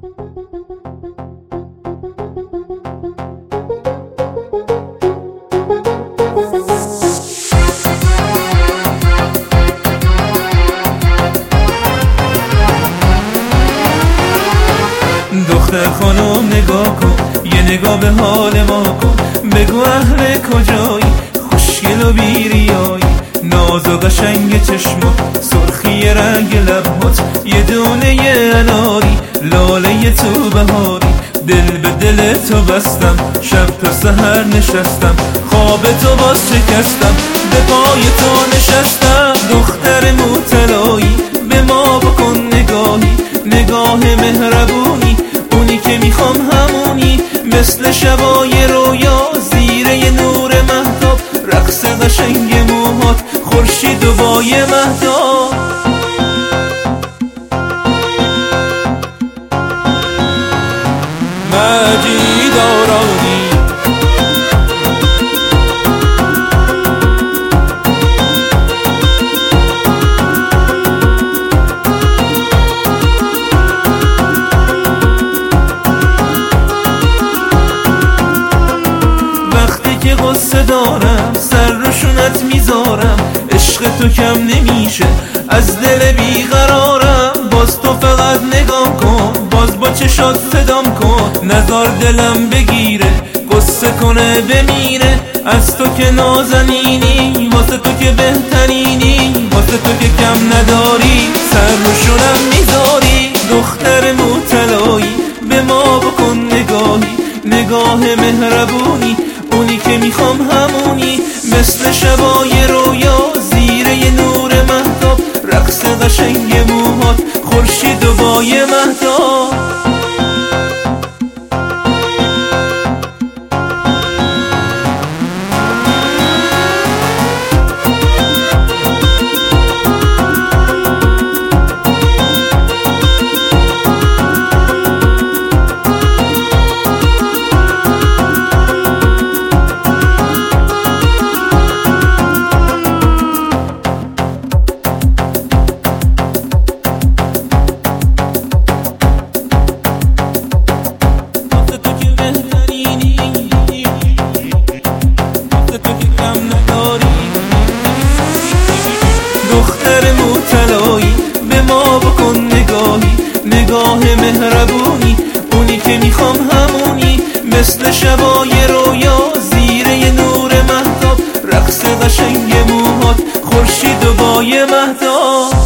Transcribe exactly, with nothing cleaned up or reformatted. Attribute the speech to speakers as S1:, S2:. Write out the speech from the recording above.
S1: دختر خانم نگاه کن، یه نگاه به حال ما کن، بگو اهل کجایی، خوشگل و بیریایی، ناز و قشنگ چشمات، سرخی رنگ لبات، یه دونه یه اناری، لاله تو بهاری. دل به دل تو بستم، شب تا سحر نشستم، خواب تو باز شکستم، به پای تو نشستم. دختر موطلایی، به ما بکن نگاهی، نگاه مهربونی، اونی که میخوام همونی، مثل شبای رویا، زیر یه نور مهتاب، رقص قشنگ موهات، خورشید و بای مهتاب. مجید آرانی وقتی که غصه دارم، سر رو شونت میذارم، عشق تو کم نمیشه، از دل بیقرارم. باز تو فقط نگاه کن، باز با چشات صدام کن، نزار دلم بگیره، قصه کنه بمیره. از تو که نازنینی، واسه تو که بهترینی، واسه تو که کم نداری، سر رو شونم میذاری. دختر موطلایی، به ما بکن نگاهی، نگاه مهربونی، اونی که میخوام همونی، مثل شبای رویا، زیر یه نور مهتاب، رقص قشنگ موهات، خورشید و بای مهتاب. دختر موطلایی، به ما بکن نگاهی، نگاه مهربونی، اونی که میخوام همونی، مثل شبای رویا، زیر یه نور مهتاب، رقص قشنگ موهات، خورشید و بای مهتاب.